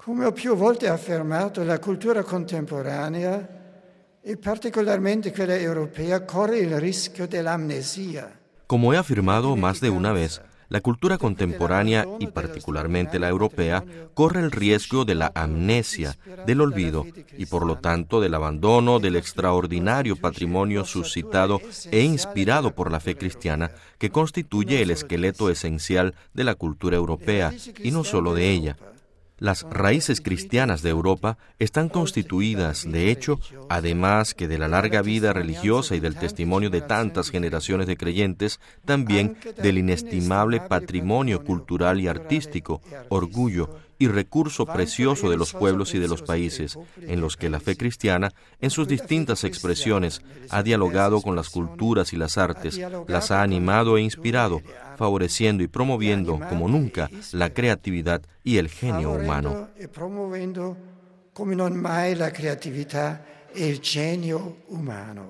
Come ho più volte affermato, la cultura contemporanea, e particolarmente quella europea, corre il rischio dell'amnesia. Como he afirmado más de una vez, la cultura contemporánea y particularmente la europea corre el riesgo de la amnesia, del olvido y por lo tanto del abandono del extraordinario patrimonio suscitado e inspirado por la fe cristiana que constituye el esqueleto esencial de la cultura europea y no solo de ella. Las raíces cristianas de Europa están constituidas, de hecho, además que de la larga vida religiosa y del testimonio de tantas generaciones de creyentes, también del inestimable patrimonio cultural y artístico, orgullo y recurso precioso de los pueblos y de los países, en los que la fe cristiana, en sus distintas expresiones, ha dialogado con las culturas y las artes, las ha animado e inspirado, favoreciendo y promoviendo como nunca la creatividad y el genio humano. Promuovendo come non mai la creatività e il genio umano.